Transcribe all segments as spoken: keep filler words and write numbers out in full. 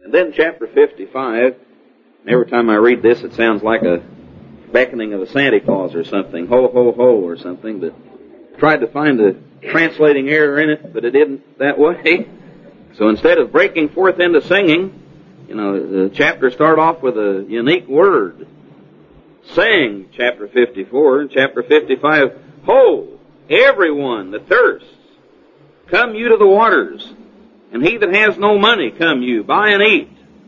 And then chapter fifty-five, every time I read this it sounds like a beckoning of a Santa Claus or something, ho, ho, ho or something, but tried to find a translating error in it, but it isn't that way. So instead of breaking forth into singing, you know, the chapters start off with a unique word. Sing, chapter fifty-four, and chapter fifty-five, ho, everyone that thirsts, come you to the waters, and he that has no money, come you, buy and eat.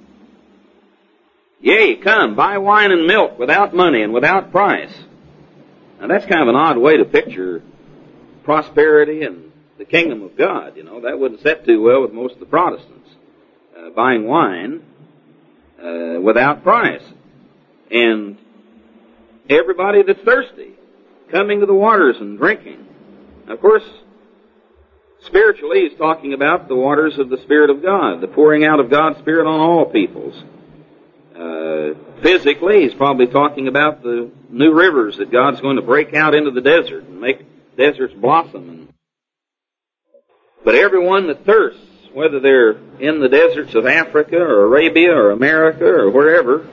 Yea, come, buy wine and milk without money and without price. Now that's kind of an odd way to picture prosperity and the kingdom of God. You know, that wouldn't set too well with most of the Protestants. Uh, buying wine uh, without price. And everybody that's thirsty, coming to the waters and drinking. Of course, spiritually, he's talking about the waters of the Spirit of God, the pouring out of God's Spirit on all peoples. Uh, physically, he's probably talking about the new rivers that God's going to break out into the desert and make deserts blossom. And, but everyone that thirsts, whether they're in the deserts of Africa or Arabia or America or wherever,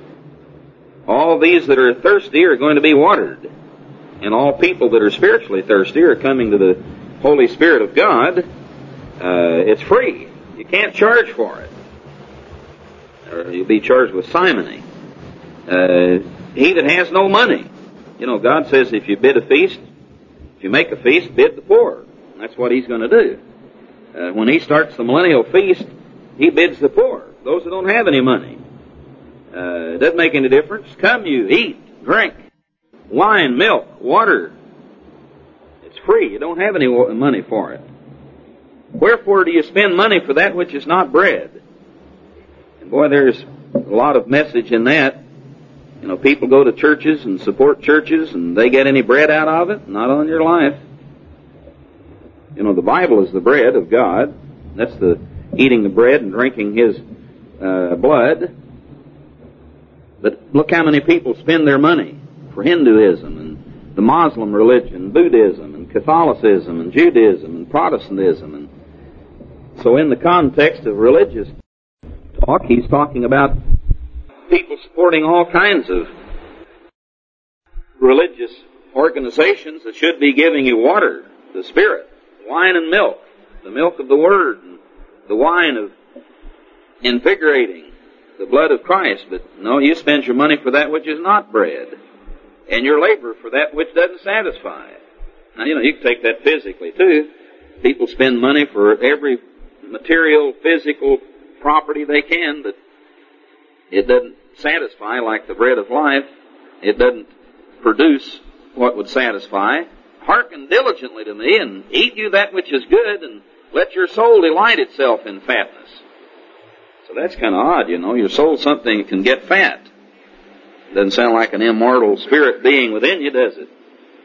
all these that are thirsty are going to be watered. And all people that are spiritually thirsty are coming to the Holy Spirit of God. Uh, it's free. You can't charge for it. Or you'll be charged with simony. Uh, he that has no money. You know, God says if you bid a feast, if you make a feast, bid the poor. And that's what he's going to do. Uh, when he starts the millennial feast, he bids the poor, those that don't have any money. Uh, it doesn't make any difference. Come you, eat, drink, wine, milk, water. It's free. You don't have any money for it. Wherefore do you spend money for that which is not bread? And boy, there's a lot of message in that. You know, people go to churches and support churches, and they get any bread out of it? Not on your life. You know, the Bible is the bread of God. That's the eating the bread and drinking His uh, blood. But look how many people spend their money for Hinduism and the Muslim religion, Buddhism and Catholicism and Judaism and Protestantism. And so in the context of religious talk, he's talking about people supporting all kinds of religious organizations that should be giving you water, the Spirit, wine and milk, the milk of the Word, and the wine of invigorating, the blood of Christ. But no, you spend your money for that which is not bread, and your labor for that which doesn't satisfy. Now, you know, you can take that physically, too. People spend money for every material, physical property they can, but it doesn't satisfy like the bread of life. It doesn't produce what would satisfy. Hearken diligently to me, and eat you that which is good, and let your soul delight itself in fatness. So that's kind of odd, you know. Your soul's something that can get fat. Doesn't sound like an immortal spirit being within you, does it?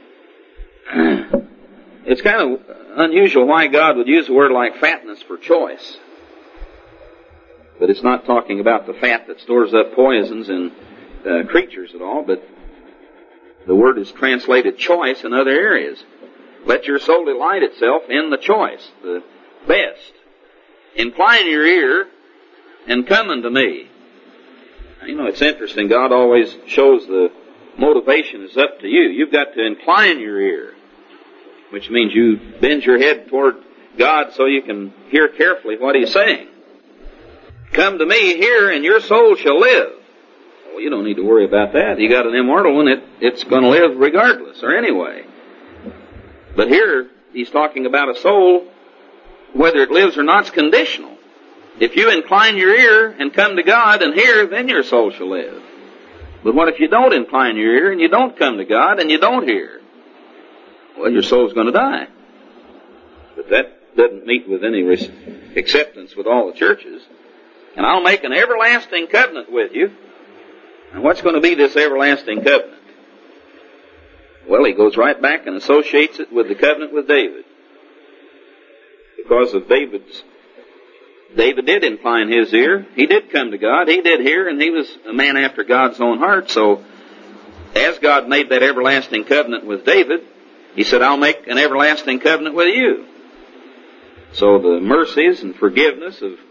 It's kind of unusual why God would use a word like fatness for choice. But it's not talking about the fat that stores up poisons in uh, creatures at all, but the word is translated choice in other areas. Let your soul delight itself in the choice, the best. Incline your ear and come unto me. Now, you know, it's interesting. God always shows the motivation is up to you. You've got to incline your ear, which means you bend your head toward God so you can hear carefully what He's saying. Come to me here and your soul shall live. Well, you don't need to worry about that. You got an immortal one, it, it's going to live regardless or anyway. But here, he's talking about a soul, whether it lives or not, is conditional. If you incline your ear and come to God and hear, then your soul shall live. But what if you don't incline your ear and you don't come to God and you don't hear? Well, your soul's going to die. But that doesn't meet with any acceptance with all the churches. And I'll make an everlasting covenant with you. And what's going to be this everlasting covenant? Well, he goes right back and associates it with the covenant with David. Because of David's, David did incline his ear. He did come to God. He did hear, and he was a man after God's own heart. So, as God made that everlasting covenant with David, He said, I'll make an everlasting covenant with you. So the mercies and forgiveness of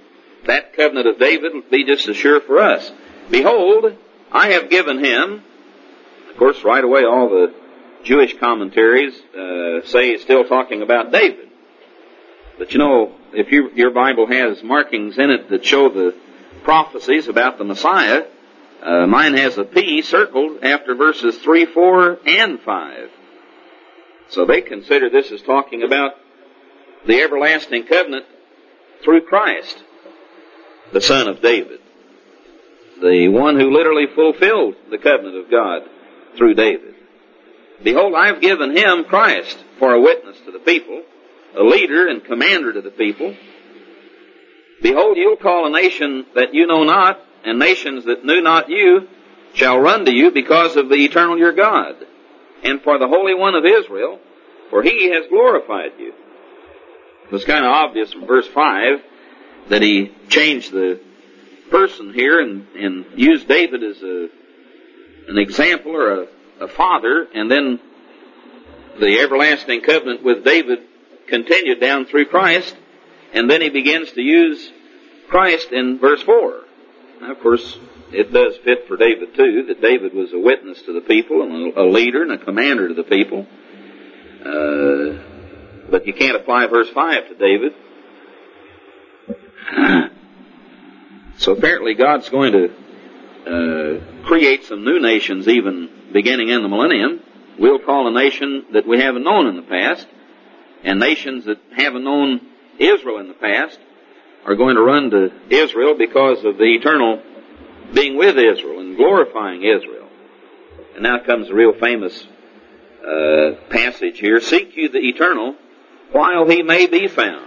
that covenant of David will be just as sure for us. Behold, I have given him, of course, right away all the Jewish commentaries uh, say it's still talking about David. But you know, if you, your Bible has markings in it that show the prophecies about the Messiah, uh, mine has a P circled after verses three, four, and five. So they consider this as talking about the everlasting covenant through Christ, the Son of David, the one who literally fulfilled the covenant of God through David. Behold, I've given him, Christ, for a witness to the people, a leader and commander to the people. Behold, you'll call a nation that you know not, and nations that knew not you shall run to you because of the eternal your God, and for the Holy One of Israel, for he has glorified you. It was kind of obvious from verse five that he changed the person here and, and used David as a, an example or a, a father, and then the everlasting covenant with David continued down through Christ, and then he begins to use Christ in verse four. Now, of course, it does fit for David too, that David was a witness to the people and a leader and a commander to the people. Uh, but you can't apply verse five to David. So apparently God's going to uh, create some new nations even beginning in the millennium. We'll call a nation that we haven't known in the past, and nations that haven't known Israel in the past are going to run to Israel because of the eternal being with Israel and glorifying Israel. And now comes a real famous uh, passage here. Seek you the eternal while he may be found.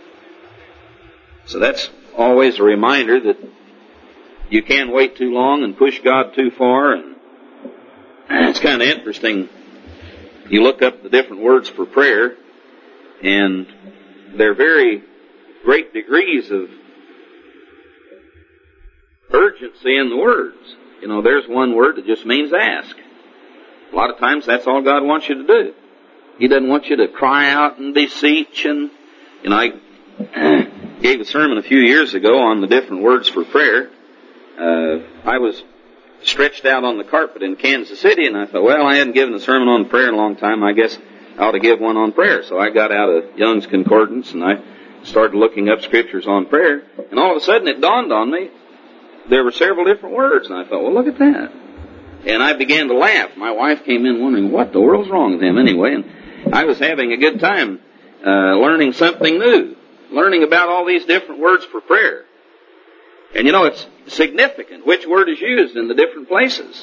So that's always a reminder that you can't wait too long and push God too far. And it's kind of interesting. You look up the different words for prayer, and they're very great degrees of urgency in the words. You know, there's one word that just means ask. A lot of times that's all God wants you to do. He doesn't want you to cry out and beseech. And, you know, I gave a sermon a few years ago on the different words for prayer. Uh, I was stretched out on the carpet in Kansas City, and I thought, well, I hadn't given a sermon on prayer in a long time. I guess I ought to give one on prayer. So I got out of Young's Concordance, and I started looking up scriptures on prayer. And all of a sudden it dawned on me, there were several different words. And I thought, well, look at that. And I began to laugh. My wife came in wondering, what the world's wrong with him anyway? And I was having a good time uh, learning something new, learning about all these different words for prayer. And you know, it's significant which word is used in the different places.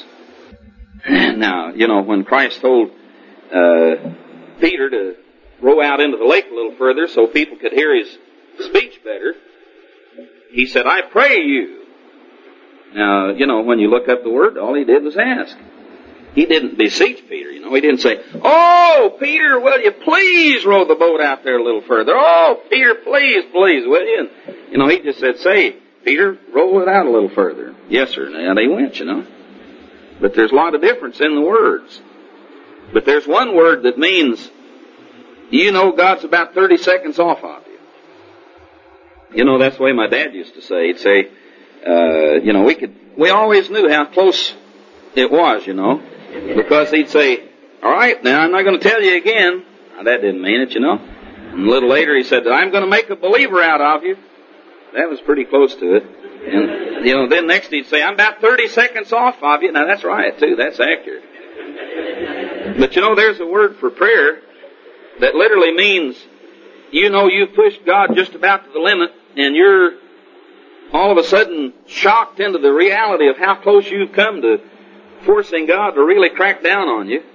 Now, you know, when Christ told uh, Peter to row out into the lake a little further so people could hear his speech better, he said, I pray you. Now, you know, when you look up the word, all he did was ask. He didn't beseech Peter, you know. He didn't say, oh, Peter, will you please row the boat out there a little further? Oh, Peter, please, please, will you? And, you know, he just said, say, Peter, roll it out a little further. Yes, sir. Now, they went, you know. But there's a lot of difference in the words. But there's one word that means, you know, God's about thirty seconds off of you. You know, that's the way my dad used to say. He'd say, uh, you know, we could, we always knew how close it was, you know, because he'd say, all right, now I'm not going to tell you again. Now, that didn't mean it, you know. And a little later he said, I'm going to make a believer out of you. That was pretty close to it. And, you know, then next he'd say, I'm about thirty seconds off of you. Now, that's right, too. That's accurate. But, you know, there's a word for prayer that literally means, you know, you've pushed God just about to the limit, and you're all of a sudden shocked into the reality of how close you've come to forcing God to really crack down on you.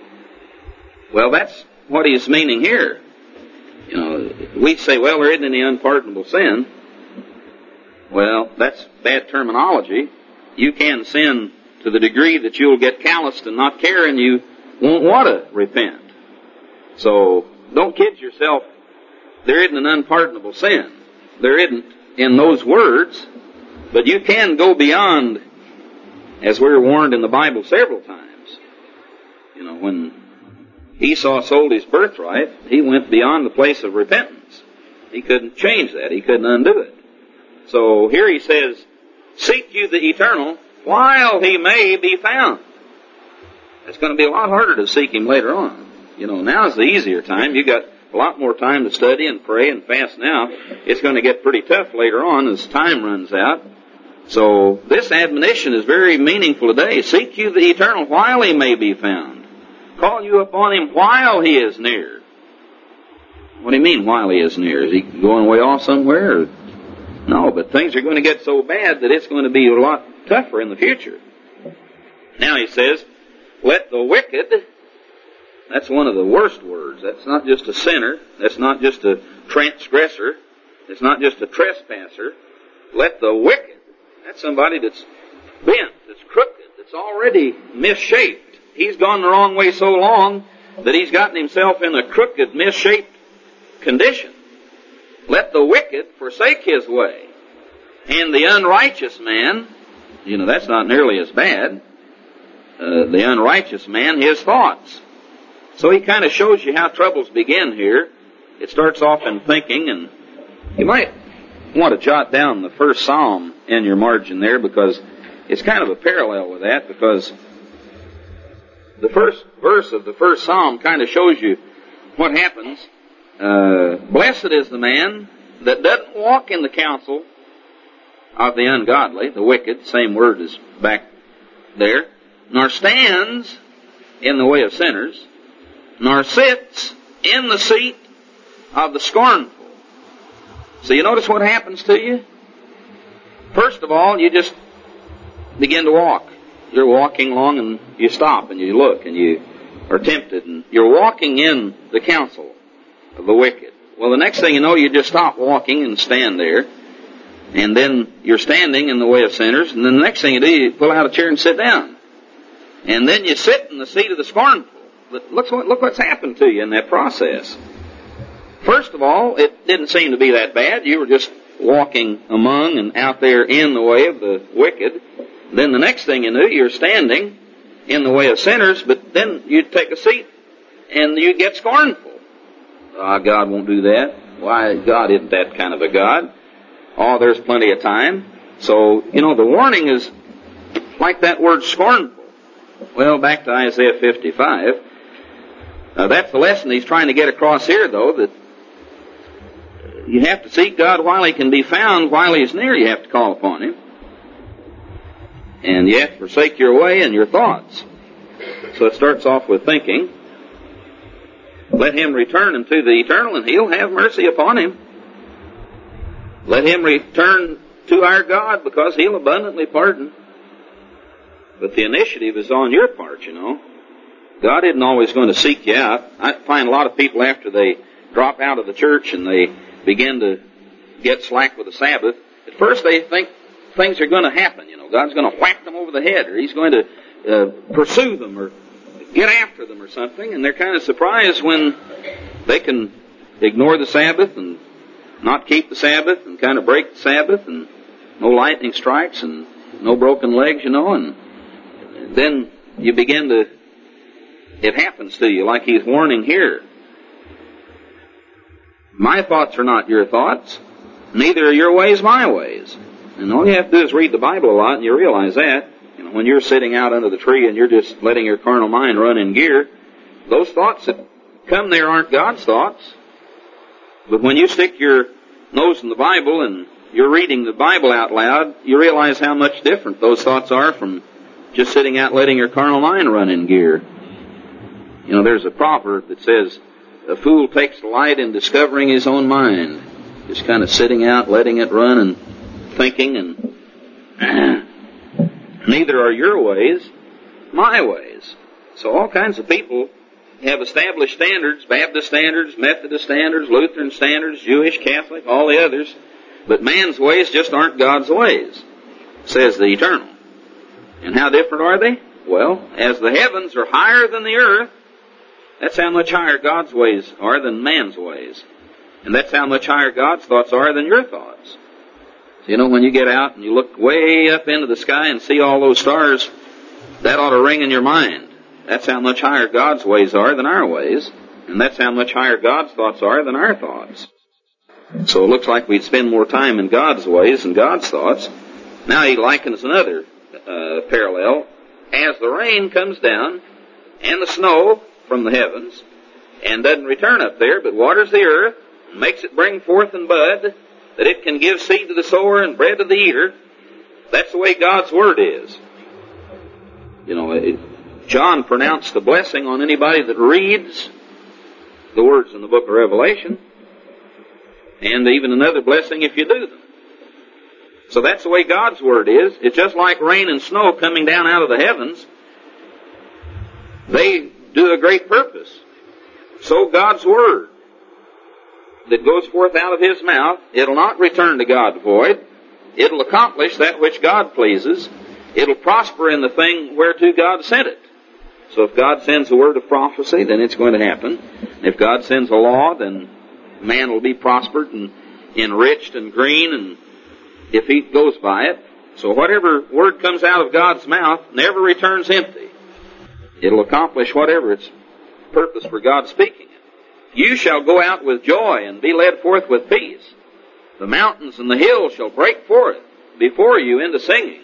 Well, that's what he's meaning here. You know, we say, well, there isn't any unpardonable sin. Well, that's bad terminology. You can sin to the degree that you'll get calloused and not care, and you won't want to repent. So don't kid yourself. There isn't an unpardonable sin. There isn't in those words, but you can go beyond, as we were warned in the Bible several times. You know, when Esau sold his birthright, he went beyond the place of repentance. He couldn't change that. He couldn't undo it. So here he says, seek you the eternal while he may be found. It's going to be a lot harder to seek him later on. You know, now's the easier time. You got a lot more time to study and pray and fast now. It's going to get pretty tough later on as time runs out. So this admonition is very meaningful today. Seek you the eternal while he may be found. Call you upon him while he is near. What do you mean while he is near? Is he going way off somewhere? Or? No, but things are going to get so bad that it's going to be a lot tougher in the future. Now he says, let the wicked, that's one of the worst words. That's not just a sinner. That's not just a transgressor. It's not just a trespasser. Let the wicked, that's somebody that's bent, that's crooked, that's already misshaped. He's gone the wrong way so long that he's gotten himself in a crooked, misshaped condition. Let the wicked forsake his way, and the unrighteous man, you know, that's not nearly as bad, uh, the unrighteous man, his thoughts. So he kind of shows you how troubles begin here. It starts off in thinking, and you might want to jot down the first psalm in your margin there, because it's kind of a parallel with that, because the first verse of the first psalm kind of shows you what happens. Uh, blessed is the man that doesn't walk in the counsel of the ungodly, the wicked, same word is back there, nor stands in the way of sinners, nor sits in the seat of the scornful. So you notice what happens to you? First of all, you just begin to walk. You're walking along and you stop and you look and you are tempted, and you're walking in the counsel of the wicked. Well, the next thing you know, you just stop walking and stand there, and then you're standing in the way of sinners, and then the next thing you do, you pull out a chair and sit down. And then you sit in the seat of the scornful. But look, what, look what's happened to you in that process. First of all, it didn't seem to be that bad. You were just walking among and out there in the way of the wicked. Then the next thing you knew, you're standing in the way of sinners, but then you'd take a seat and you'd get scornful. Ah, God won't do that. Why, God isn't that kind of a God. Oh, there's plenty of time. So, you know, the warning is like that word scornful. Well, back to Isaiah fifty-five. Uh, that's the lesson he's trying to get across here, though, that you have to seek God while he can be found. While he's near, you have to call upon him. And you have to forsake your way and your thoughts. So it starts off with thinking. Let him return unto the eternal, and he'll have mercy upon him. Let him return to our God, because he'll abundantly pardon. But the initiative is on your part, you know. God isn't always going to seek you out. I find a lot of people, after they drop out of the church and they begin to get slack with the Sabbath, at first they think things are going to happen, you know. God's going to whack them over the head, or he's going to uh, pursue them, or get after them or something, and they're kind of surprised when they can ignore the Sabbath and not keep the Sabbath and kind of break the Sabbath, and no lightning strikes and no broken legs, you know, and then you begin to, it happens to you like he's warning here. My thoughts are not your thoughts, neither are your ways my ways. And all you have to do is read the Bible a lot, and you realize that. You know, when you're sitting out under the tree and you're just letting your carnal mind run in gear, those thoughts that come there aren't God's thoughts. But when you stick your nose in the Bible and you're reading the Bible out loud, you realize how much different those thoughts are from just sitting out letting your carnal mind run in gear. You know, there's a proverb that says, a fool takes delight in discovering his own mind. Just kind of sitting out, letting it run and thinking, and neither are your ways my ways. So all kinds of people have established standards, Baptist standards, Methodist standards, Lutheran standards, Jewish, Catholic, all the others. But man's ways just aren't God's ways, says the Eternal. And how different are they? Well, as the heavens are higher than the earth, that's how much higher God's ways are than man's ways. And that's how much higher God's thoughts are than your thoughts. So, you know, when you get out and you look way up into the sky and see all those stars, that ought to ring in your mind. That's how much higher God's ways are than our ways. And that's how much higher God's thoughts are than our thoughts. So it looks like we'd spend more time in God's ways and God's thoughts. Now he likens another uh, parallel. As the rain comes down and the snow from the heavens and doesn't return up there but waters the earth and makes it bring forth and bud, that it can give seed to the sower and bread to the eater, that's the way God's Word is. You know, it, John pronounced a blessing on anybody that reads the words in the book of Revelation, and even another blessing if you do them. So that's the way God's Word is. It's just like rain and snow coming down out of the heavens. They do a great purpose. So God's Word that goes forth out of His mouth, it'll not return to God void. It'll accomplish that which God pleases. It'll prosper in the thing whereto God sent it. So if God sends a word of prophecy, then it's going to happen. If God sends a law, then man will be prospered and enriched and green, and if he goes by it. So whatever word comes out of God's mouth never returns empty. It'll accomplish whatever its purpose for God speaking it. You shall go out with joy and be led forth with peace. The mountains and the hills shall break forth before you into singing.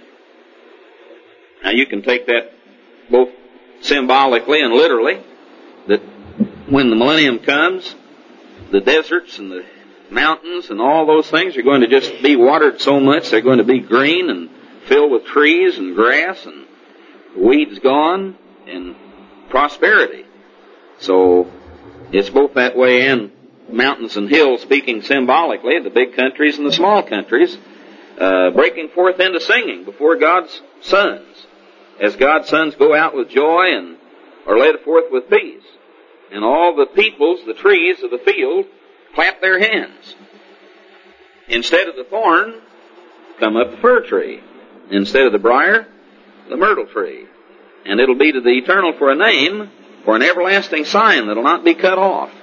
Now you can take that both symbolically and literally, that when the millennium comes, the deserts and the mountains and all those things are going to just be watered so much, they're going to be green and filled with trees and grass and weeds gone and prosperity. So it's both that way, and mountains and hills speaking symbolically, the big countries and the small countries, uh, breaking forth into singing before God's sons, as God's sons go out with joy and are led forth with peace. And all the peoples, the trees of the field, clap their hands. Instead of the thorn, come up the fir tree. Instead of the briar, the myrtle tree. And it'll be to the eternal for a name, for an everlasting sign that'll not be cut off.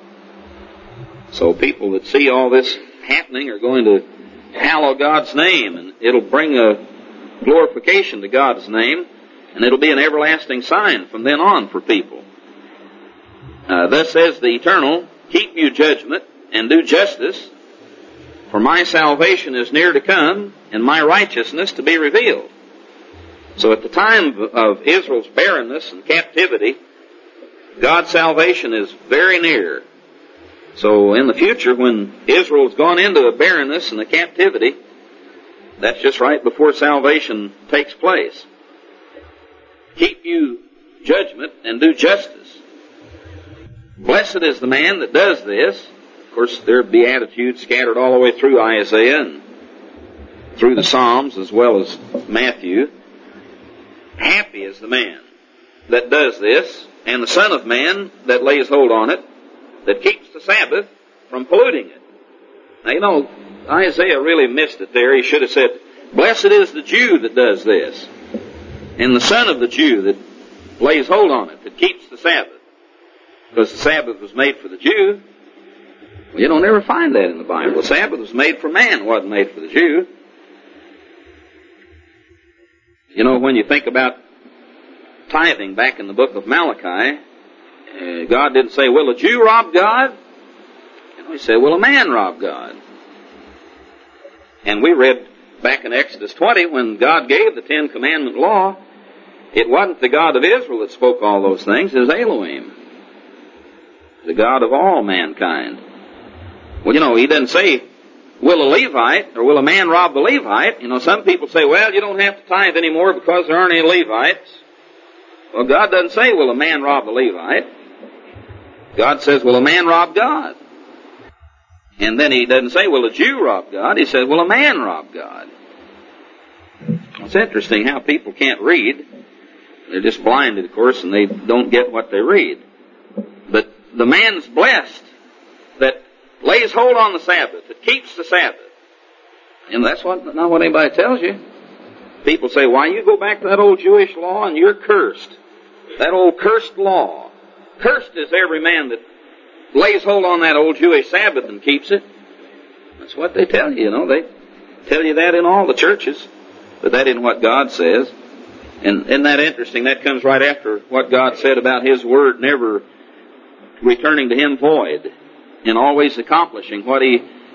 So people that see all this happening are going to hallow God's name, and it'll bring a glorification to God's name, and it'll be an everlasting sign from then on for people. Uh, thus says the Eternal, keep you judgment and do justice, for my salvation is near to come, and my righteousness to be revealed. So at the time of Israel's barrenness and captivity, God's salvation is very near. So in the future, when Israel's gone into a barrenness and a captivity, that's just right before salvation takes place. Keep you judgment and do justice. Blessed is the man that does this. Of course, there are beatitudes scattered all the way through Isaiah and through the Psalms as well as Matthew. Happy is the man that does this, and the Son of Man that lays hold on it, that keeps the Sabbath from polluting it. Now, you know, Isaiah really missed it there. He should have said, blessed is the Jew that does this, and the son of the Jew that lays hold on it, that keeps the Sabbath. Because the Sabbath was made for the Jew. Well, you don't ever find that in the Bible. The Sabbath was made for man, it wasn't made for the Jew. You know, when you think about tithing back in the book of Malachi, uh, God didn't say, will a Jew rob God? You know, he said, will a man rob God? And we read back in Exodus twenty, when God gave the Ten Commandment law, it wasn't the God of Israel that spoke all those things, it was Elohim, the God of all mankind. Well, you know, he doesn't say, will a Levite, or will a man rob the Levite? You know, some people say, well, you don't have to tithe anymore because there aren't any Levites. Well, God doesn't say, will a man rob the Levite? God says, will a man rob God? And then he doesn't say, will a Jew rob God? He says, will a man rob God? It's interesting how people can't read. They're just blinded, of course, and they don't get what they read. But the man's blessed that lays hold on the Sabbath, that keeps the Sabbath. And that's what, not what anybody tells you. People say, why, you go back to that old Jewish law and you're cursed. That old cursed law. Cursed is every man that lays hold on that old Jewish Sabbath and keeps it. That's what they tell you, you know. They tell you that in all the churches. But that isn't what God says. And isn't that interesting? That comes right after what God said about His Word never returning to Him void, and always accomplishing what He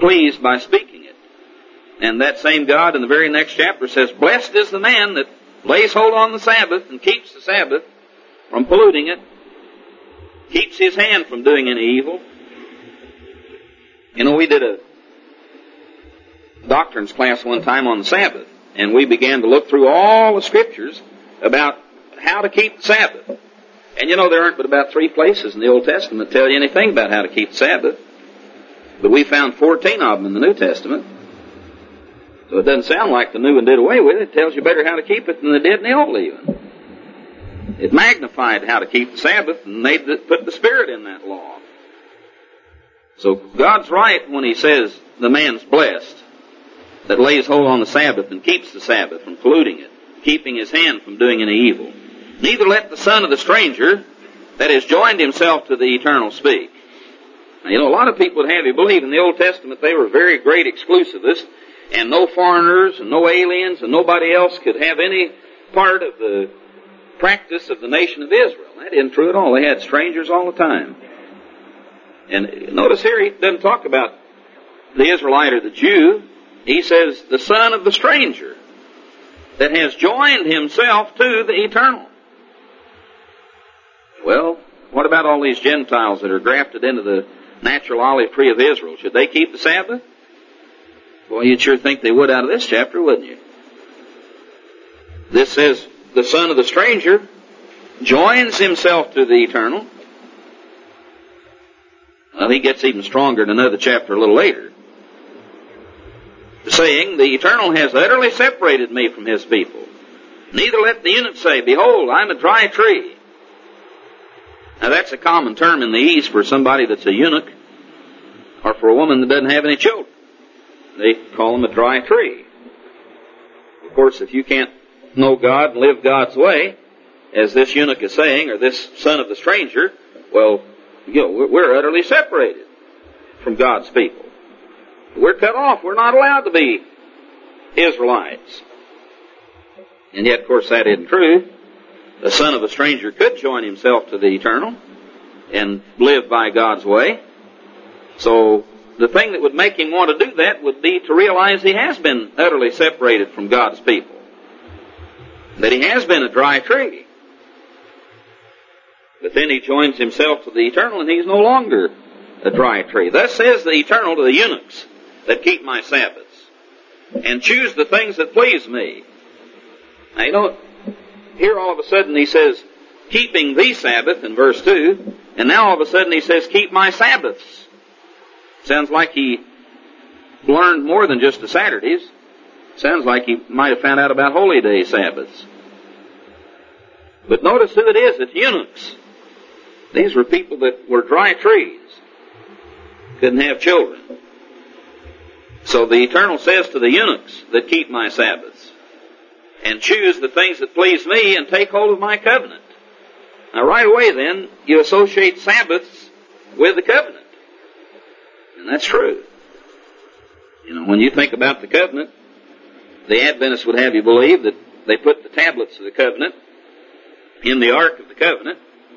pleased by speaking it. And that same God in the very next chapter says, blessed is the man that lays hold on the Sabbath and keeps the Sabbath from polluting it, keeps his hand from doing any evil. You know, we did a doctrines class one time on the Sabbath, and we began to look through all the scriptures about how to keep the Sabbath. And you know, there aren't but about three places in the Old Testament that tell you anything about how to keep the Sabbath. But we found fourteen of them in the New Testament. So it doesn't sound like the New one did away with it. It tells you better how to keep it than they did in the Old even. It magnified how to keep the Sabbath and made the, put the Spirit in that law. So God's right when He says the man's blessed that lays hold on the Sabbath and keeps the Sabbath from polluting it, keeping his hand from doing any evil. Neither let the son of the stranger that has joined himself to the eternal speak. Now, you know, a lot of people would have you believe in the Old Testament they were very great exclusivists, and no foreigners and no aliens and nobody else could have any part of the practice of the nation of Israel. That isn't true at all. They had strangers all the time. And notice here, he doesn't talk about the Israelite or the Jew. He says the son of the stranger that has joined himself to the eternal. Well, what about all these Gentiles that are grafted into the natural olive tree of Israel? Should they keep the Sabbath? Well, you'd sure think they would out of this chapter, wouldn't you? This says the son of the stranger joins himself to the eternal. Well, he gets even stronger in another chapter a little later, saying, the eternal has utterly separated me from his people. Neither let the eunuch say, behold, I'm a dry tree. Now that's a common term in the East for somebody that's a eunuch, or for a woman that doesn't have any children. They call them a dry tree. Of course, if you can't know God and live God's way, as this eunuch is saying, or this son of the stranger, well, you know, we're utterly separated from God's people. We're cut off. We're not allowed to be Israelites. And yet, of course, that isn't true. The son of a stranger could join himself to the eternal and live by God's way. So the thing that would make him want to do that would be to realize he has been utterly separated from God's people. That he has been a dry tree. But then he joins himself to the eternal and he's no longer a dry tree. Thus says the eternal to the eunuchs that keep my Sabbaths and choose the things that please me. Now you know, here all of a sudden he says, keeping the Sabbath in verse two, and now all of a sudden he says, keep my Sabbaths. Sounds like he learned more than just the Saturdays. Sounds like he might have found out about holy day Sabbaths. But notice who it is, it's eunuchs. These were people that were dry trees, couldn't have children. So the Eternal says to the eunuchs that keep my Sabbaths, and choose the things that please me, and take hold of my covenant. Now right away then, you associate Sabbaths with the covenant. And that's true. You know, when you think about the covenant, the Adventists would have you believe that they put the tablets of the covenant in the Ark of the Covenant.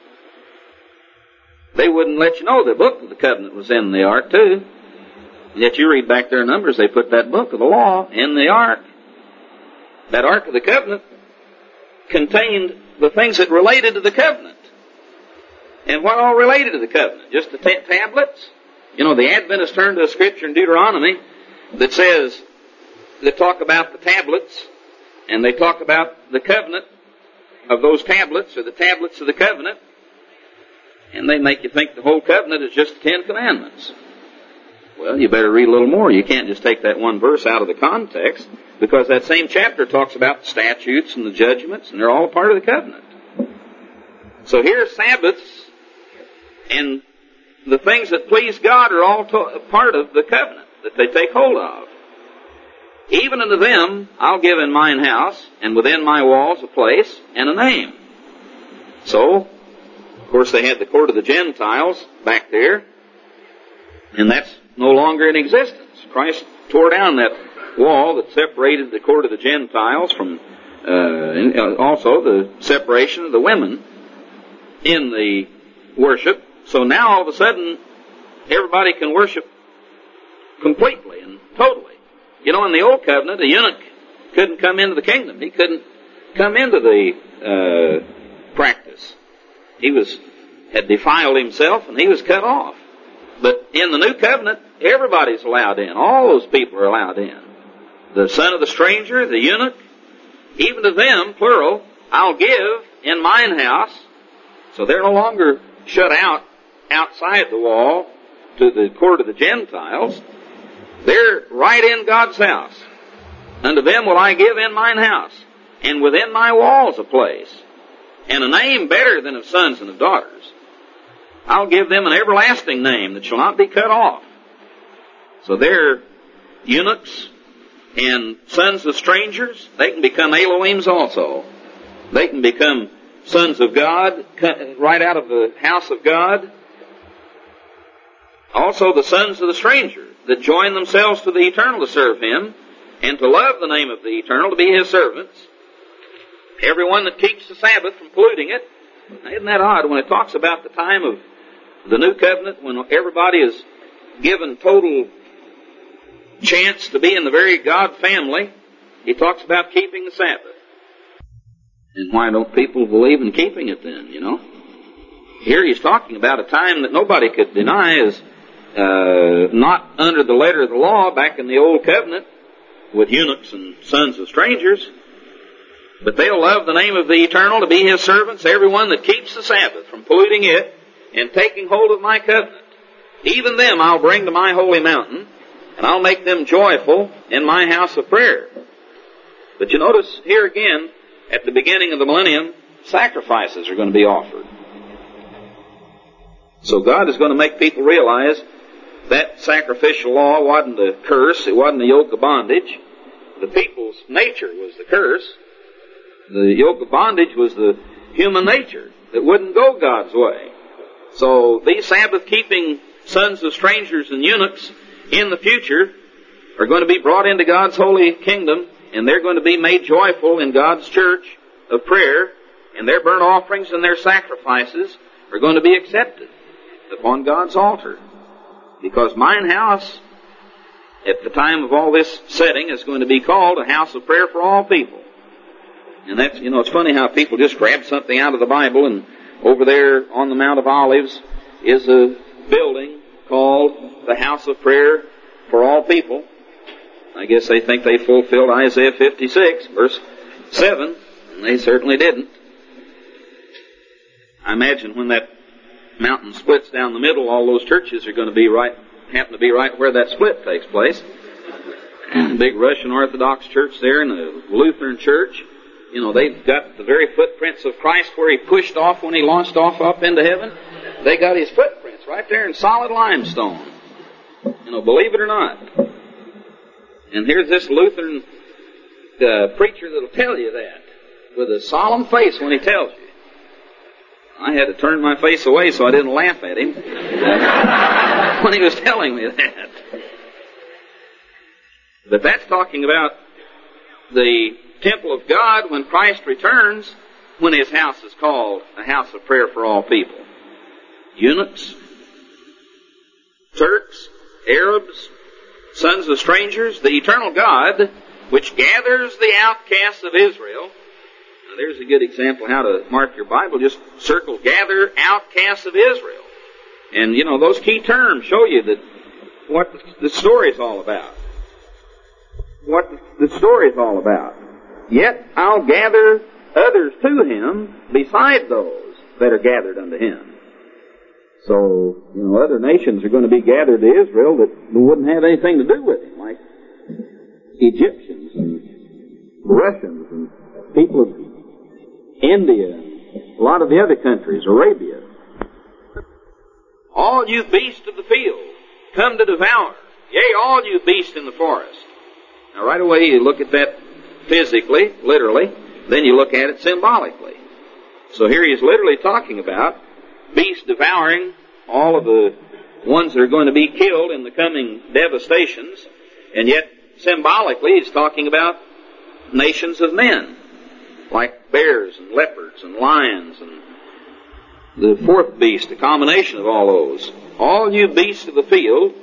They wouldn't let you know the book of the covenant was in the Ark too. Yet you read back there in Numbers, they put that book of the law in the Ark. That Ark of the Covenant contained the things that related to the covenant. And what all related to the covenant? Just the t- tablets? You know, the Adventists turn to a scripture in Deuteronomy that says, that talk about the tablets, and they talk about the covenant of those tablets, or the tablets of the covenant, and they make you think the whole covenant is just the Ten Commandments. Well, you better read a little more. You can't just take that one verse out of the context, because that same chapter talks about the statutes and the judgments, and they're all a part of the covenant. So here, Sabbaths and the things that please God are all to- a part of the covenant that they take hold of. Even unto them I'll give in mine house, and within my walls a place and a name. So, of course, they had the court of the Gentiles back there, and that's no longer in existence. Christ tore down that wall that separated the court of the Gentiles from, uh, and also the separation of the women in the worship. So now all of a sudden, everybody can worship completely and totally. You know, in the Old Covenant, a eunuch couldn't come into the kingdom. He couldn't come into the uh, practice. He was had defiled himself, and he was cut off. But in the New Covenant, everybody's allowed in. All those people are allowed in. The son of the stranger, the eunuch, even to them, plural, I'll give in mine house. So they're no longer shut out outside the wall to the court of the Gentiles. They're right in God's house. Unto them will I give in mine house, and within my walls a place, and a name better than of sons and of daughters. I'll give them an everlasting name that shall not be cut off. So they're eunuchs and sons of strangers. They can become Elohims also. They can become sons of God, right out of the house of God. Also the sons of the stranger that join themselves to the Eternal to serve Him, and to love the name of the Eternal, to be His servants. Everyone that keeps the Sabbath from polluting it. Isn't that odd when it talks about the time of the New Covenant, when everybody is given total chance to be in the very God family? He talks about keeping the Sabbath. And why don't people believe in keeping it then, you know? Here he's talking about a time that nobody could deny is uh, not under the letter of the law back in the Old Covenant with eunuchs and sons of strangers. But they'll love the name of the Eternal, to be His servants, everyone that keeps the Sabbath from polluting it and taking hold of my covenant. Even them I'll bring to my holy mountain, and I'll make them joyful in my house of prayer. But you notice here again, at the beginning of the millennium, sacrifices are going to be offered. So God is going to make people realize that sacrificial law wasn't a curse, it wasn't a yoke of bondage. The people's nature was the curse. The yoke of bondage was the human nature that wouldn't go God's way. So these Sabbath-keeping sons of strangers and eunuchs in the future are going to be brought into God's holy kingdom, and they're going to be made joyful in God's church of prayer, and their burnt offerings and their sacrifices are going to be accepted upon God's altar. Because mine house, at the time of all this setting, is going to be called a house of prayer for all people. And that's, you know, it's funny how people just grab something out of the Bible, and over there on the Mount of Olives is a building called the House of Prayer for All People. I guess they think they fulfilled Isaiah fifty-six, verse seven, and they certainly didn't. I imagine when that mountain splits down the middle, all those churches are going to be right, happen to be right where that split takes place. The big Russian Orthodox church there and the Lutheran church, you know, they've got the very footprints of Christ where He pushed off when He launched off up into heaven. They got His footprints right there in solid limestone. You know, believe it or not. And here's this Lutheran uh, preacher that'll tell you that with a solemn face when he tells you. I had to turn my face away so I didn't laugh at him when he was telling me that. But that's talking about the temple of God when Christ returns, when His house is called a house of prayer for all people. Eunuchs, Turks, Arabs, sons of strangers, the eternal God, which gathers the outcasts of Israel. Now there's a good example how to mark your Bible. Just circle, gather outcasts of Israel. And, you know, those key terms show you that what the story's all about. What the story's all about. Yet I'll gather others to Him beside those that are gathered unto Him. So, you know, other nations are going to be gathered to Israel that wouldn't have anything to do with Him, like Egyptians and Russians and people of India and a lot of the other countries, Arabia. All you beasts of the field, come to devour. Yea, all you beasts in the forest. Now, right away you look at that physically, literally, then you look at it symbolically. So here he's literally talking about beasts devouring all of the ones that are going to be killed in the coming devastations, and yet symbolically he's talking about nations of men, like bears and leopards and lions and the fourth beast, a combination of all those. All you beasts of the field,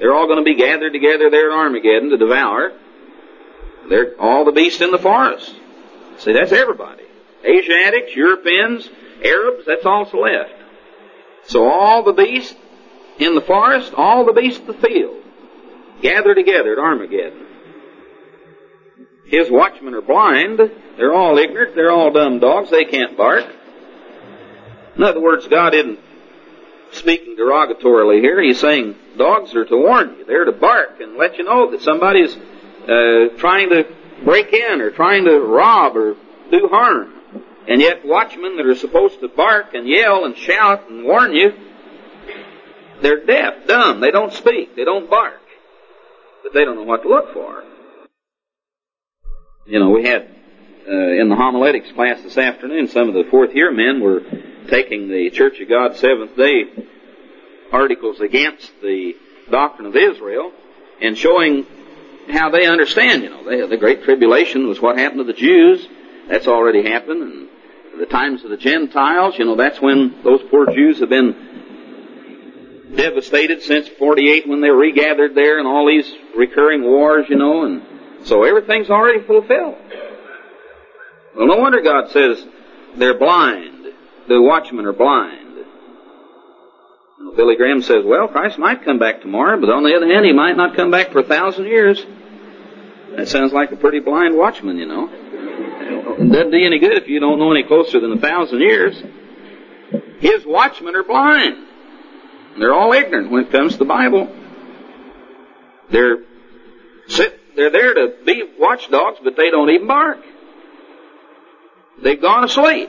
They're all going to be gathered together there at Armageddon to devour. They're all the beasts in the forest. See, that's everybody. Asiatics, Europeans, Arabs, that's also left. So all the beasts in the forest, all the beasts of the field, gather together at Armageddon. His watchmen are blind. They're all ignorant. They're all dumb dogs. They can't bark. In other words, God isn't speaking derogatorily here. He's saying dogs are to warn you. They're to bark and let you know that somebody's uh, trying to break in or trying to rob or do harm. And yet watchmen that are supposed to bark and yell and shout and warn you, they're deaf, dumb. They don't speak. They don't bark. But they don't know what to look for. You know, we had uh, in the homiletics class this afternoon, some of the fourth year men were taking the Church of God Seventh Day articles against the doctrine of Israel and showing how they understand, you know, they, the Great Tribulation was what happened to the Jews. That's already happened. And the times of the Gentiles, you know, that's when those poor Jews have been devastated since forty-eight when they were regathered there and all these recurring wars, you know, and so everything's already fulfilled. Well, no wonder God says they're blind. The watchmen are blind. You know, Billy Graham says, well, Christ might come back tomorrow, but on the other hand, he might not come back for a thousand years. That sounds like a pretty blind watchman, you know. It doesn't do you any good if you don't know any closer than a thousand years. His watchmen are blind. They're all ignorant when it comes to the Bible. They're sit, they're there to be watchdogs, but they don't even bark. They've gone asleep.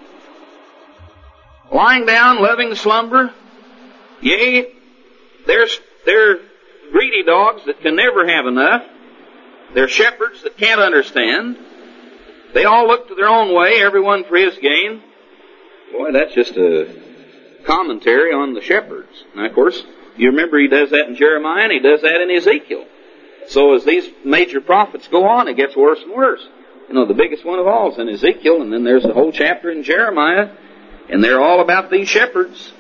Lying down, loving the slumber. Yea, they're, they're greedy dogs that can never have enough. They're shepherds that can't understand. They all look to their own way, everyone for his gain. Boy, that's just a commentary on the shepherds. Now, of course, you remember he does that in Jeremiah and he does that in Ezekiel. So as these major prophets go on, it gets worse and worse. You know, the biggest one of all is in Ezekiel, and then there's a whole chapter in Jeremiah, and they're all about these shepherds.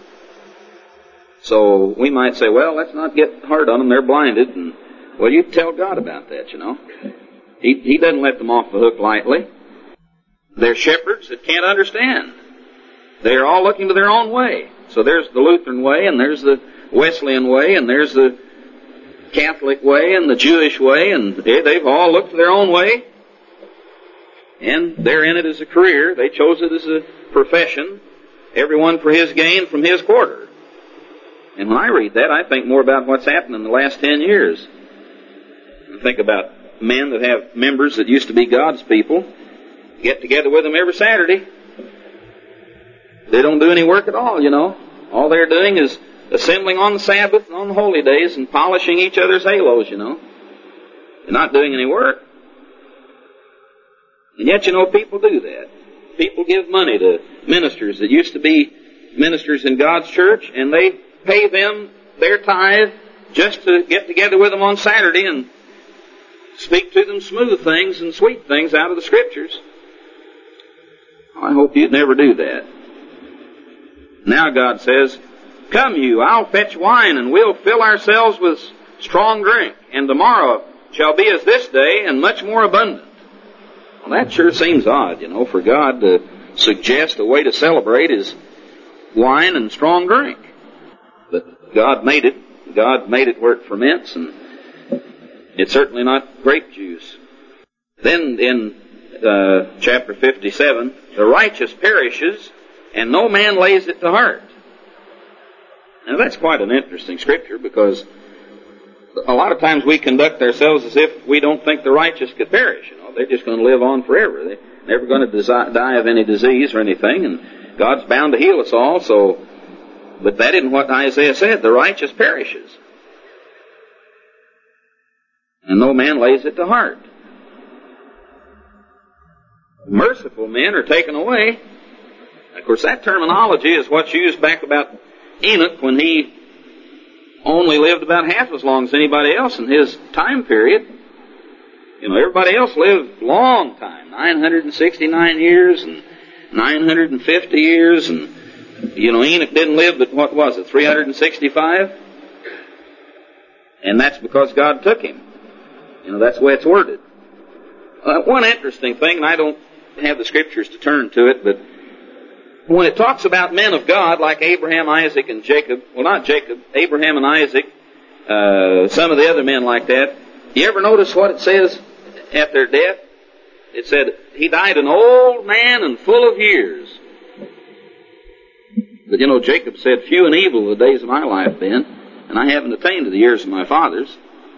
So we might say, well, let's not get hard on them. They're blinded. And well, you tell God about that, you know. He, he doesn't let them off the hook lightly. They're shepherds that can't understand. They're all looking to their own way. So there's the Lutheran way, and there's the Wesleyan way, and there's the Catholic way, and the Jewish way, and they, they've all looked to their own way. And they're in it as a career. They chose it as a profession. Everyone for his gain from his quarter. And when I read that, I think more about what's happened in the last ten years. I think about men that have members that used to be God's people, get together with them every Saturday. They don't do any work at all, you know. All they're doing is assembling on the Sabbath and on the holy days and polishing each other's halos, you know. They're not doing any work. And yet, you know, people do that. People give money to ministers that used to be ministers in God's church, and they pay them their tithe just to get together with them on Saturday and speak to them smooth things and sweet things out of the Scriptures. I hope you'd never do that. Now God says, come you, I'll fetch wine, and we'll fill ourselves with strong drink, and tomorrow shall be as this day, and much more abundant. Well, that sure seems odd, you know, for God to suggest a way to celebrate is wine and strong drink. But God made it. God made it where it ferments, and it's certainly not grape juice. Then in uh, chapter fifty-seven, the righteous perishes, and no man lays it to heart. Now that's quite an interesting scripture, because a lot of times we conduct ourselves as if we don't think the righteous could perish. You know, they're just going to live on forever. They're never going to desi- die of any disease or anything, and God's bound to heal us all. So, but that isn't what Isaiah said. The righteous perishes, and no man lays it to heart. Merciful men are taken away. Of course, that terminology is what's used back about Enoch, when he only lived about half as long as anybody else in his time period. You know, everybody else lived long time, nine hundred sixty-nine years and nine hundred fifty years, and, you know, Enoch didn't live but, what was it, three hundred sixty-five? And that's because God took him. You know, that's the way it's worded. Uh, one interesting thing, and I don't have the scriptures to turn to it, but when it talks about men of God like Abraham, Isaac, and Jacob, well, not Jacob, Abraham and Isaac, uh, some of the other men like that, you ever notice what it says at their death? It said, he died an old man and full of years. But you know, Jacob said, few and evil the days of my life been, and I haven't attained to the years of my fathers.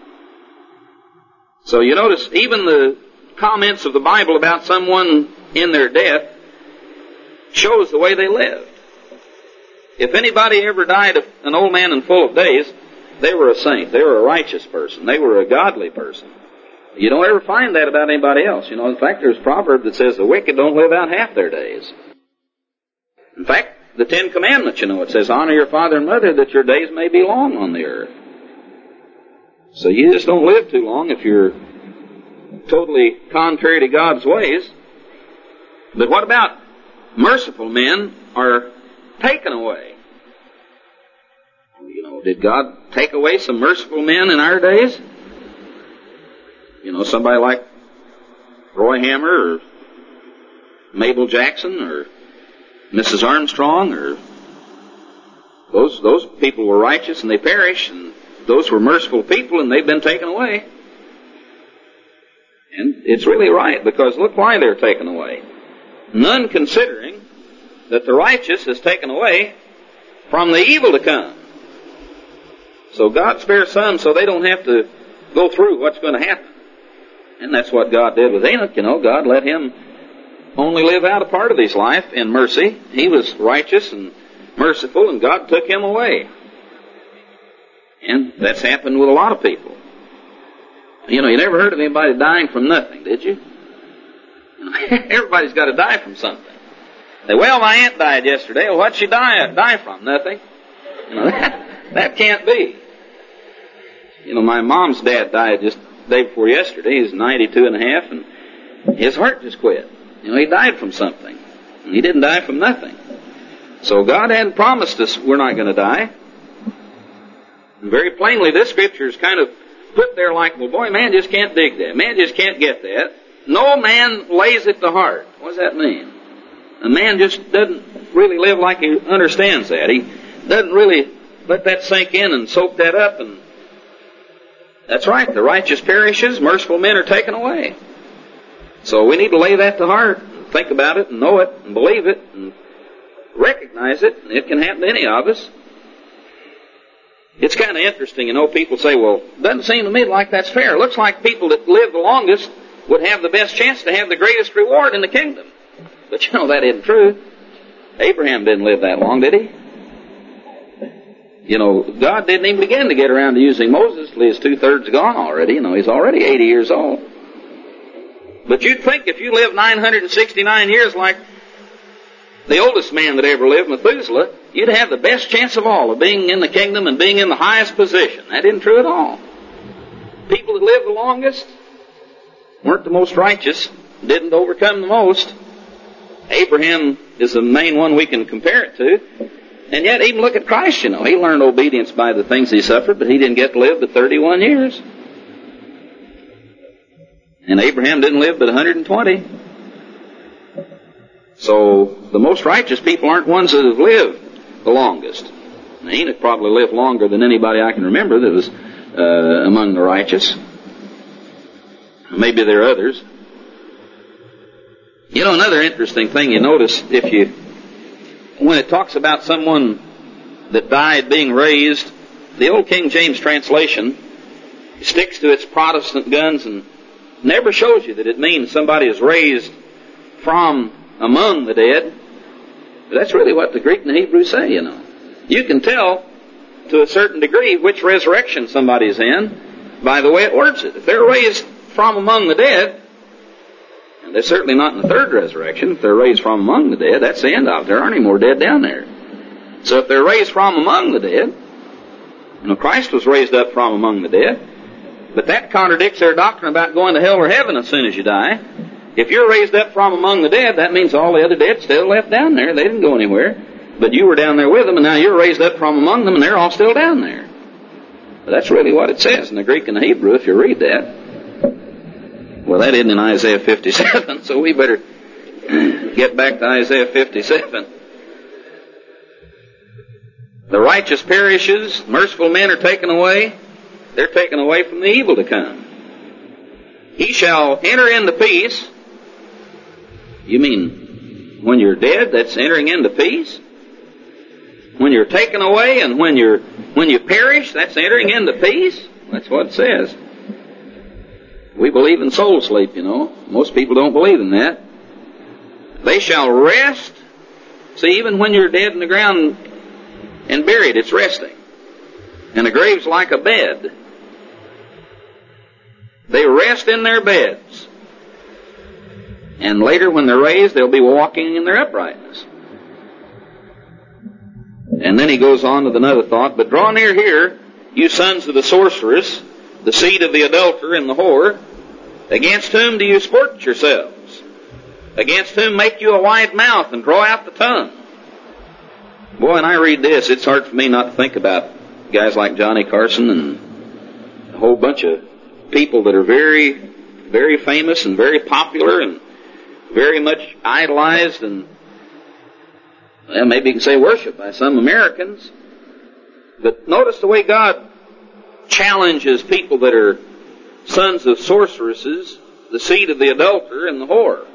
So you notice, even the comments of the Bible about someone in their death shows the way they lived. If anybody ever died of an old man and full of days, they were a saint. They were a righteous person. They were a godly person. You don't ever find that about anybody else. You know, in fact, there's a proverb that says the wicked don't live out half their days. In fact, the Ten Commandments, you know, it says, honor your father and mother that your days may be long on the earth. So you just don't live too long if you're totally contrary to God's ways. But what about merciful men are taken away? You know, did God take away some merciful men in our days? You know, somebody like Roy Hammer or Mabel Jackson or Missus Armstrong, or those those people were righteous and they perished, and those were merciful people and they've been taken away. And it's really right, because look why they're taken away. None considering that the righteous is taken away from the evil to come. So God spares some so they don't have to go through what's going to happen. And that's what God did with Enoch. You know, God let him only live out a part of his life in mercy. He was righteous and merciful, and God took him away. And that's happened with a lot of people. You know, you never heard of anybody dying from nothing, did you? You know, everybody's got to die from something. They, well, my aunt died yesterday. Well, what'd she die, die from? Nothing. You know, that, that can't be. You know, my mom's dad died just the day before yesterday. He was ninety-two and a half, and his heart just quit. You know, he died from something. And he didn't die from nothing. So God hadn't promised us we're not going to die. And very plainly, this scripture is kind of put there like, well, boy, man just can't dig that. Man just can't get that. No man lays it to heart. What does that mean? A man just doesn't really live like he understands that. He doesn't really let that sink in and soak that up. And that's right. The righteous perishes. Merciful men are taken away. So we need to lay that to heart and think about it and know it and believe it and recognize it. It can happen to any of us. It's kind of interesting, you know, people say, well, it doesn't seem to me like that's fair. It looks like people that live the longest would have the best chance to have the greatest reward in the kingdom. But you know, that isn't true. Abraham didn't live that long, did he? You know, God didn't even begin to get around to using Moses till he's two-thirds gone already. You know, he's already eighty years old. But you'd think if you lived nine hundred sixty-nine years like the oldest man that ever lived, Methuselah, you'd have the best chance of all of being in the kingdom and being in the highest position. That isn't true at all. People that lived the longest weren't the most righteous, didn't overcome the most. Abraham is the main one we can compare it to. And yet, even look at Christ, you know. He learned obedience by the things he suffered, but he didn't get to live but thirty-one years. And Abraham didn't live but one hundred twenty. So, the most righteous people aren't ones that have lived the longest. Now, Enoch probably lived longer than anybody I can remember that was uh, among the righteous. Maybe there are others. You know, another interesting thing you notice, if you, when it talks about someone that died being raised, the old King James translation sticks to its Protestant guns and never shows you that it means somebody is raised from among the dead. But that's really what the Greek and the Hebrew say, you know. You can tell to a certain degree which resurrection somebody's in by the way it words it. If they're raised from among the dead, and they're certainly not in the third resurrection, if they're raised from among the dead, that's the end of it. There aren't any more dead down there. So if they're raised from among the dead, you know, Christ was raised up from among the dead, but that contradicts their doctrine about going to hell or heaven as soon as you die. If you're raised up from among the dead, that means all the other dead still left down there. They didn't go anywhere. But you were down there with them, and now you're raised up from among them, and they're all still down there. But that's really what it says in the Greek and the Hebrew if you read that. Well, that isn't in Isaiah fifty-seven, so we better get back to Isaiah fifty-seven. The righteous perishes, merciful men are taken away. They're taken away from the evil to come. He shall enter into peace. You mean when you're dead, that's entering into peace? When you're taken away and when you're when you perish, that's entering into peace? That's what it says. We believe in soul sleep, you know. Most people don't believe in that. They shall rest. See, even when you're dead in the ground and buried, it's resting. And the grave's like a bed. They rest in their beds. And later when they're raised, they'll be walking in their uprightness. And then he goes on with another thought. But draw near here, you sons of the sorceress, the seed of the adulterer and the whore. Against whom do you sport yourselves? Against whom make you a wide mouth and draw out the tongue? Boy, when I read this, it's hard for me not to think about guys like Johnny Carson and a whole bunch of people that are very, very famous and very popular and very much idolized and, well, maybe you can say worshipped by some Americans. But notice the way God challenges people that are sons of sorceresses, the seed of the adulterer and the whore.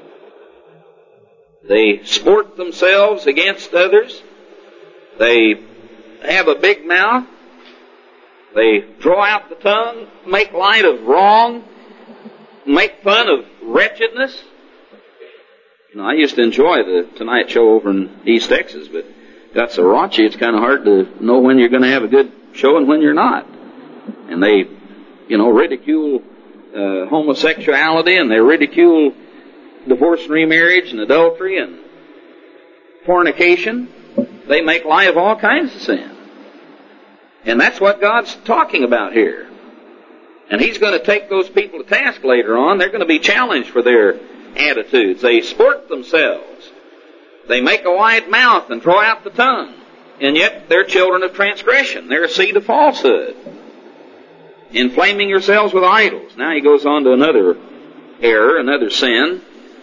They sport themselves against others. They have a big mouth. They draw out the tongue, make light of wrong, make fun of wretchedness. You know, I used to enjoy the Tonight Show over in East Texas, but got so raunchy it's kind of hard to know when you're going to have a good show and when you're not. And they, you know, ridicule uh, homosexuality, and they ridicule divorce and remarriage and adultery and fornication. They make light of all kinds of sin. And that's what God's talking about here. And He's going to take those people to task later on. They're going to be challenged for their attitudes. They sport themselves. They make a wide mouth and draw out the tongue. And yet they're children of transgression. They're a seed of falsehood. Inflaming yourselves with idols. Now he goes on to another error, another sin.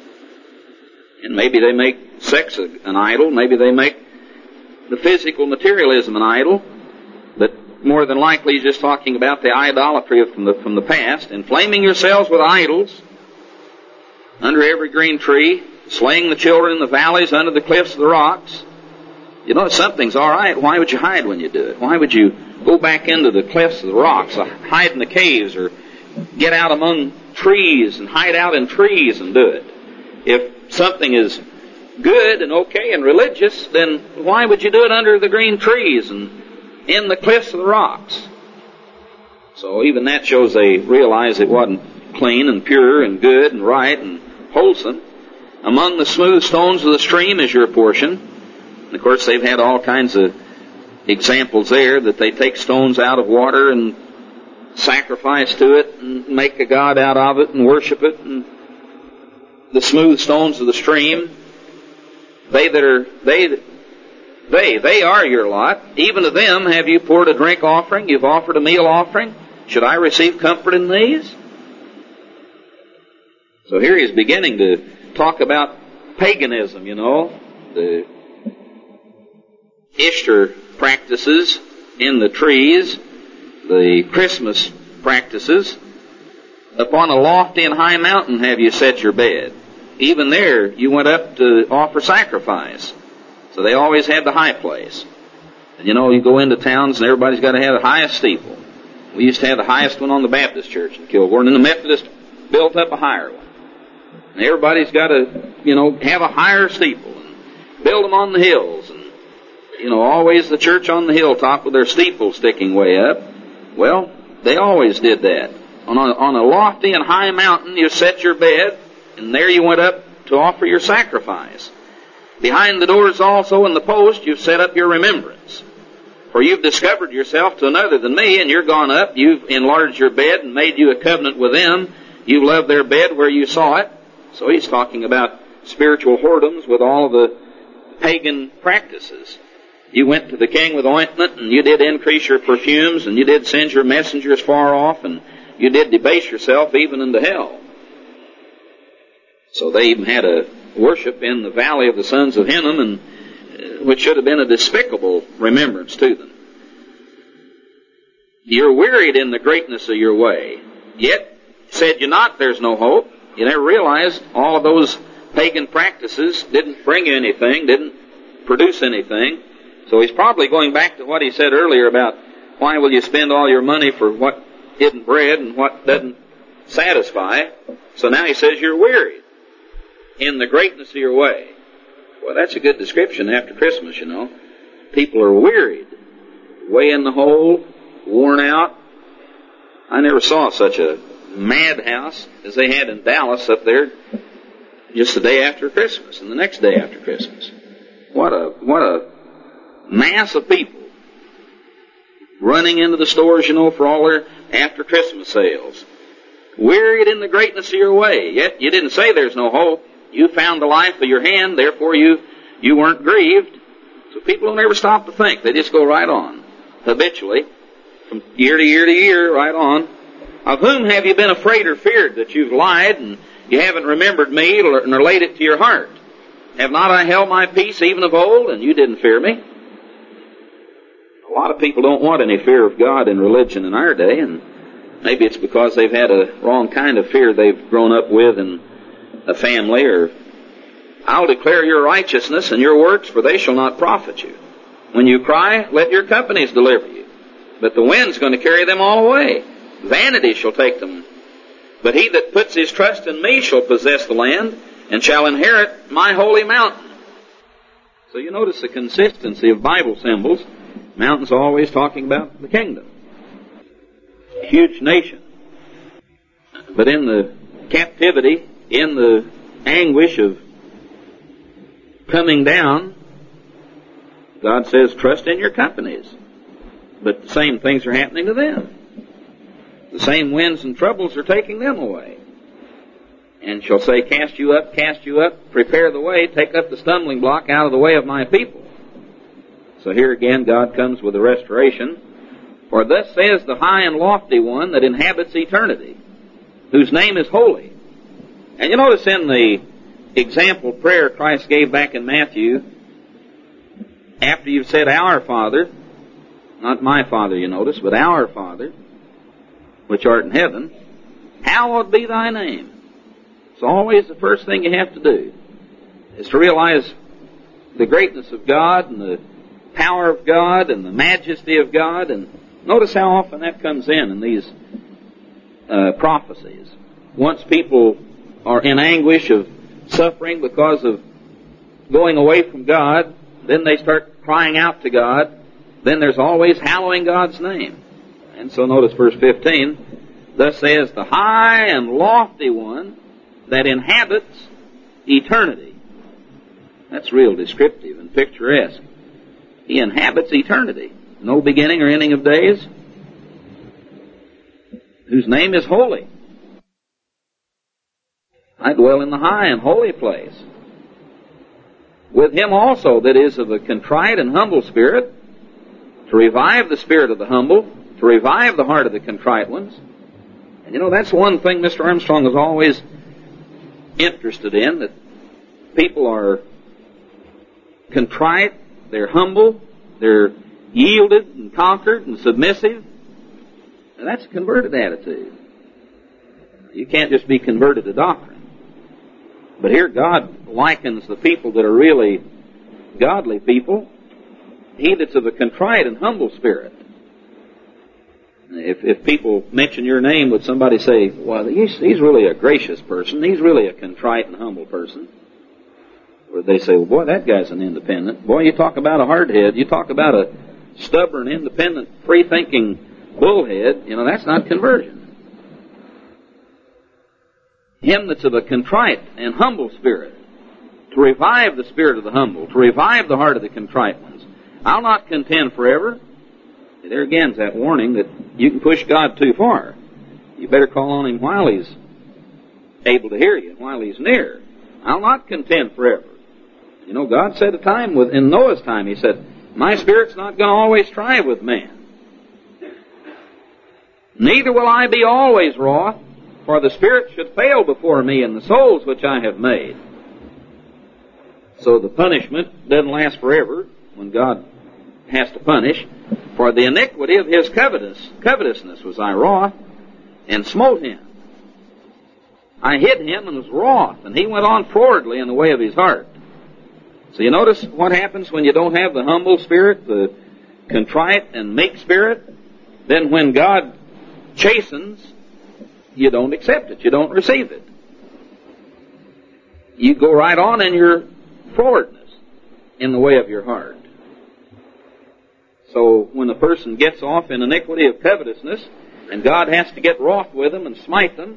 And maybe they make sex an idol. Maybe they make the physical materialism an idol. But more than likely he's just talking about the idolatry from the, from the past. Inflaming yourselves with idols under every green tree, slaying the children in the valleys, under the cliffs of the rocks. You know, if something's all right, why would you hide when you do it? Why would you go back into the cliffs of the rocks, or hide in the caves, or get out among trees and hide out in trees and do it? If something is good and okay and religious, then why would you do it under the green trees and in the cliffs of the rocks? So even that shows they realized it wasn't clean and pure and good and right and wholesome. Among the smooth stones of the stream is your portion. And of course they've had all kinds of examples there that they take stones out of water and sacrifice to it and make a god out of it and worship it. And the smooth stones of the stream, they that are, they, they, they are your lot. Even to them have you poured a drink offering, you've offered a meal offering. Should I receive comfort in these? So here he's beginning to talk about paganism, you know, the Easter practices in the trees, the Christmas practices. Upon a lofty and high mountain have you set your bed. Even there you went up to offer sacrifice. So they always had the high place. And you know, you go into towns and everybody's got to have the highest steeple. We used to have the highest one on the Baptist church in Kilgore, and then the Methodist built up a higher one. And everybody's got to, you know, have a higher steeple and build them on the hills. And, you know, always the church on the hilltop with their steeple sticking way up. Well, they always did that. On a, on a lofty and high mountain you set your bed, and there you went up to offer your sacrifice. Behind the doors also in the post you've set up your remembrance. For you've discovered yourself to another than me, and you're gone up, you've enlarged your bed and made you a covenant with them. You've loved their bed where you saw it. So he's talking about spiritual whoredoms with all of the pagan practices. You went to the king with ointment, and you did increase your perfumes, and you did send your messengers far off, and you did debase yourself even unto hell. So they even had a worship in the valley of the sons of Hinnom, and uh, which should have been a despicable remembrance to them. You're wearied in the greatness of your way. Yet, said you not, there's no hope. You never realized all of those pagan practices didn't bring you anything, didn't produce anything. So he's probably going back to what he said earlier about why will you spend all your money for what isn't bread and what doesn't satisfy. So now he says you're wearied in the greatness of your way. Well, that's a good description after Christmas, you know. People are wearied, way in the hole, worn out. I never saw such a madhouse as they had in Dallas up there just the day after Christmas and the next day after Christmas. What a, what a mass of people running into the stores, you know, for all their after Christmas sales. Wearied in the greatness of your way. Yet you didn't say there's no hope. You found the life of your hand, therefore you, you weren't grieved. So people don't ever stop to think. They just go right on, habitually, from year to year to year, right on. Of whom have you been afraid or feared that you've lied and you haven't remembered me nor laid it to your heart? Have not I held my peace even of old, and you didn't fear me? A lot of people don't want any fear of God in religion in our day, and maybe it's because they've had a wrong kind of fear they've grown up with in a family. Or, I'll declare your righteousness and your works, for they shall not profit you. When you cry, let your companies deliver you. But the wind's going to carry them all away. Vanity shall take them. But he that puts his trust in me shall possess the land, and shall inherit my holy mountain. So you notice the consistency of Bible symbols. Mountains are always talking about the kingdom. A huge nation. But in the captivity, in the anguish of coming down, God says, trust in your companies. But the same things are happening to them. The same winds and troubles are taking them away. And shall say, cast you up, cast you up, prepare the way, take up the stumbling block out of the way of my people. So here again, God comes with a restoration. For thus says the high and lofty one that inhabits eternity, whose name is holy. And you notice in the example prayer Christ gave back in Matthew, after you've said, Our Father, not my Father, you notice, but Our Father, which art in heaven, hallowed be thy name. It's always the first thing you have to do, is to realize the greatness of God and the power of God and the majesty of God. And notice how often that comes in in these uh, prophecies. Once people are in anguish of suffering because of going away from God, then they start crying out to God. Then there's always hallowing God's name. And so notice verse fifteen, thus says the high and lofty one that inhabits eternity. That's real descriptive and picturesque. He inhabits eternity. No beginning or ending of days. Whose name is holy. I dwell in the high and holy place. With him also that is of a contrite and humble spirit, to revive the spirit of the humble, to revive the heart of the contrite ones. And you know, that's one thing Mister Armstrong is always interested in, that people are contrite, they're humble, they're yielded and conquered and submissive. And that's a converted attitude. You can't just be converted to doctrine. But here God likens the people that are really godly people, he that's of a contrite and humble spirit. If, if people mention your name, would somebody say, well, he's, he's really a gracious person, he's really a contrite and humble person? Or they say, well, boy, that guy's an independent. Boy, you talk about a hardhead, you talk about a stubborn, independent, free-thinking bullhead, you know, that's not conversion. Him that's of a contrite and humble spirit, to revive the spirit of the humble, to revive the heart of the contrite ones. I'll not contend forever. There again is that warning that you can push God too far. You better call on him while he's able to hear you, while he's near. I'll not contend forever. You know, God said a time, with, in Noah's time, he said, My Spirit's not going to always strive with man. Neither will I be always wroth, for the Spirit should fail before me in the souls which I have made. So the punishment doesn't last forever when God has to punish. For the iniquity of his covetous, covetousness was I wroth, and smote him. I hid him and was wroth, and he went on forwardly in the way of his heart. So you notice what happens when you don't have the humble spirit, the contrite and meek spirit? Then when God chastens, you don't accept it. You don't receive it. You go right on in your forwardness, in the way of your heart. So when a person gets off in iniquity of covetousness, and God has to get wroth with them and smite them,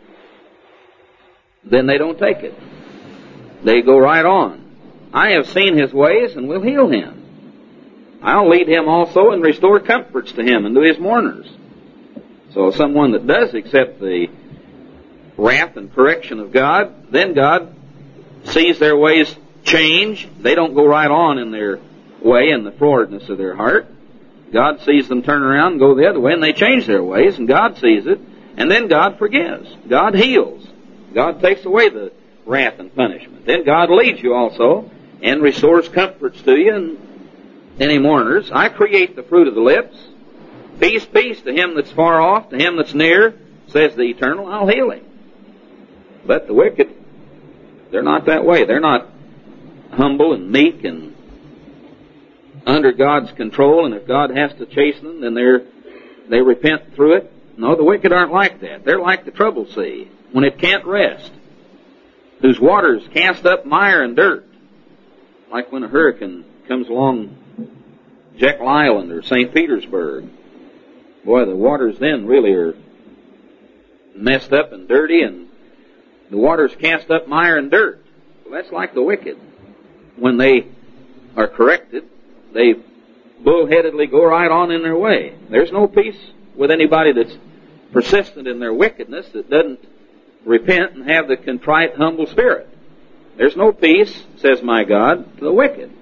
then they don't take it. They go right on. I have seen his ways and will heal him. I'll lead him also and restore comforts to him and to his mourners. So someone that does accept the wrath and correction of God, then God sees their ways change. They don't go right on in their way in the forwardness of their heart. God sees them turn around and go the other way, and they change their ways, and God sees it, and then God forgives. God heals. God takes away the wrath and punishment. Then God leads you also and restores comforts to you and any mourners. I create the fruit of the lips. Peace, peace to him that's far off, to him that's near, says the Eternal, I'll heal him. But the wicked, they're not that way. They're not humble and meek and under God's control, and if God has to chasten them, then they're, they repent through it. No, the wicked aren't like that. They're like the troubled sea, when it can't rest, whose waters cast up mire and dirt, like when a hurricane comes along Jekyll Island or Saint Petersburg. Boy, the waters then really are messed up and dirty, and the waters cast up mire and dirt. Well, that's like the wicked. When they are corrected, they bullheadedly go right on in their way. There's no peace with anybody that's persistent in their wickedness, that doesn't repent and have the contrite, humble spirit. There's no peace, says my God, to the wicked.